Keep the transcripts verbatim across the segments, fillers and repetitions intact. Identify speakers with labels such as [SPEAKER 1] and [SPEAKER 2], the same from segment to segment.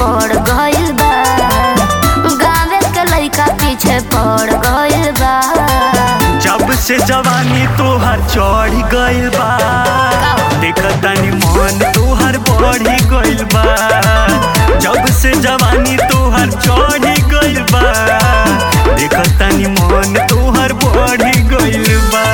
[SPEAKER 1] पड़ गइल बा, गाँव के लइका पीछे पड़ गइल बा।
[SPEAKER 2] जब से जवानी तोहर चढ़ गइल बा, देखतानी मन तोहर बढ़ी गइल बा। जब से जवानी तोहर चढ़ गइल बा, देखतानी मन तोहर बढ़ी गइल बा।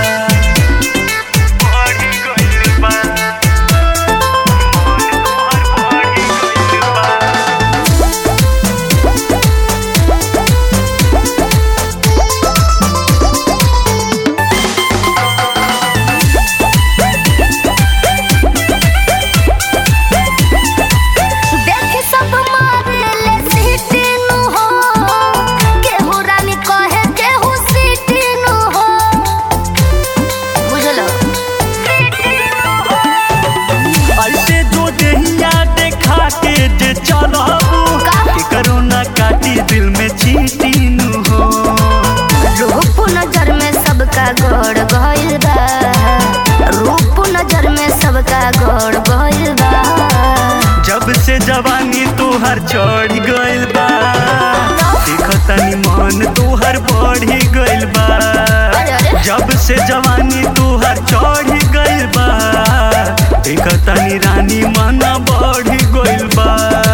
[SPEAKER 2] करोना काटी दिल में चीटी नु हो,
[SPEAKER 1] रूप नजर में सबका गड़ गइल बा, रूप नजर में सबका गड़ गइल बा।
[SPEAKER 2] जब से जवानी तोहर चढ़ गइल बा, देखतानी मन तोहर बढ़ी गइल बा। जब से जवानी तोहर चढ़ गइल बा, देखतानी रानी मन बढ़ी गइल बा।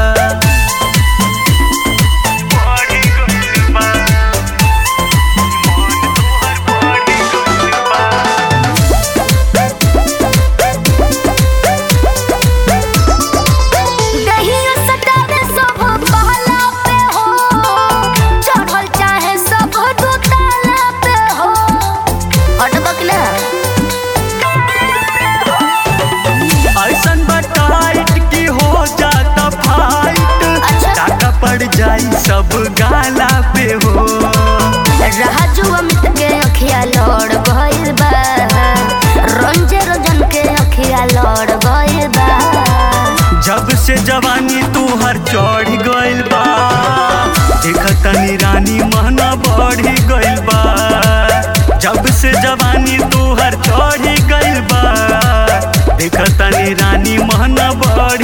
[SPEAKER 2] जाई सब गाला पे हो,
[SPEAKER 1] राजू अमित के अखिया लड़ गइल बा, रंजे रंजन के अखिया लड़ गइल बा।
[SPEAKER 2] जब से जवानी तोहर चढ़ गइल बा, देखतानी रानी महना बढ़ी गइल बा। जब से जवानी तोहर चढ़ गइल बा, देखतानी रानी महना बढ़ी